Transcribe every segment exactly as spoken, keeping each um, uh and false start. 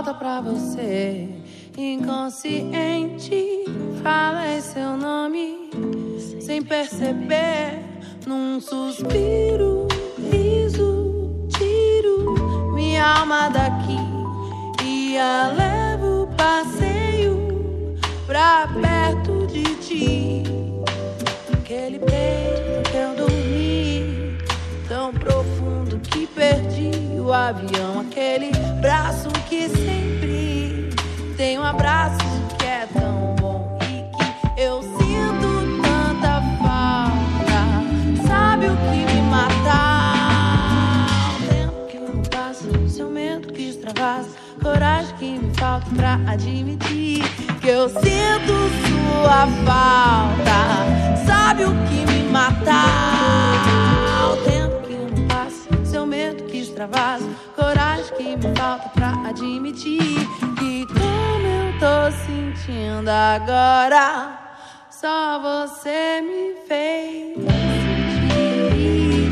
volta pra você. Inconsciente, falei seu nome sem perceber. Num suspiro, riso, tiro minha alma daqui e a levo passeio pra perto de ti. Aquele peito que eu dormi tão profundo que perdi o avião. Aquele braço que sempre tem um abraço que é tão bom e que eu sinto tanta falta. Sabe o que me mata? O tempo que não passa, seu medo que extravasa, coragem que me falta pra admitir que eu sinto sua falta. Sabe o que me mata? O tempo que não passa, seu medo que extravasa, coragem que me falta pra admitir que como eu tô sentindo agora, só você me fez sentir.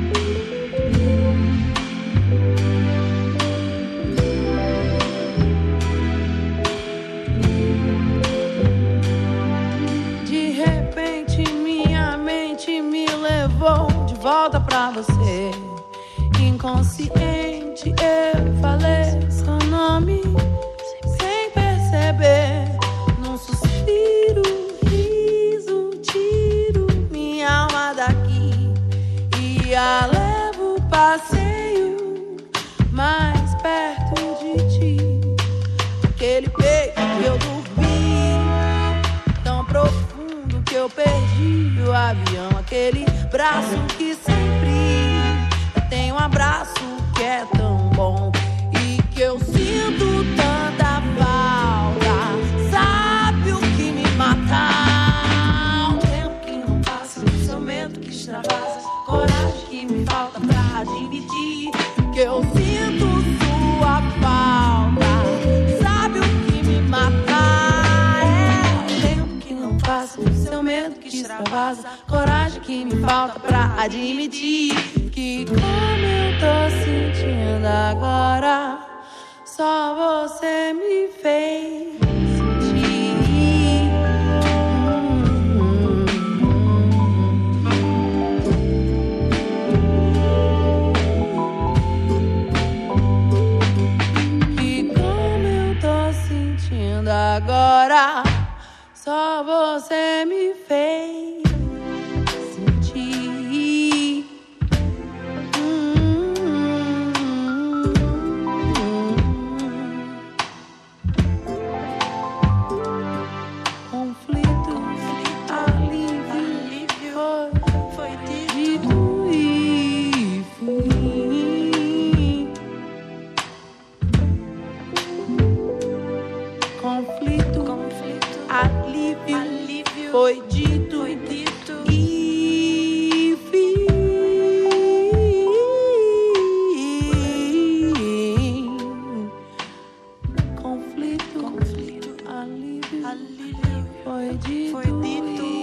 De repente minha mente me levou de volta pra você. Inconsciente eu falei seu nome sem perceber. Num suspiro, riso, tiro minha alma daqui e a levo passeio mais perto de ti. Aquele peito que eu dormi tão profundo que eu perdi o avião. Aquele braço que sempre tem um abraço que é tão bom e que eu sinto tanta falta. Sabe o que me mata? O tempo que não passa, seu medo que extravasa, coragem que me falta pra admitir que eu sinto sua falta. Sabe o que me mata? É o tempo que não passa, seu medo que extravasa, coragem que me falta pra admitir que como eu tô sentindo agora, só você me fez sentir. Que como eu tô sentindo agora, só você me fez sentir. Conflito, conflito, alívio, alívio, foi dito, foi dito e fim. Conflito, conflito, alívio, alívio, foi dito, foi dito.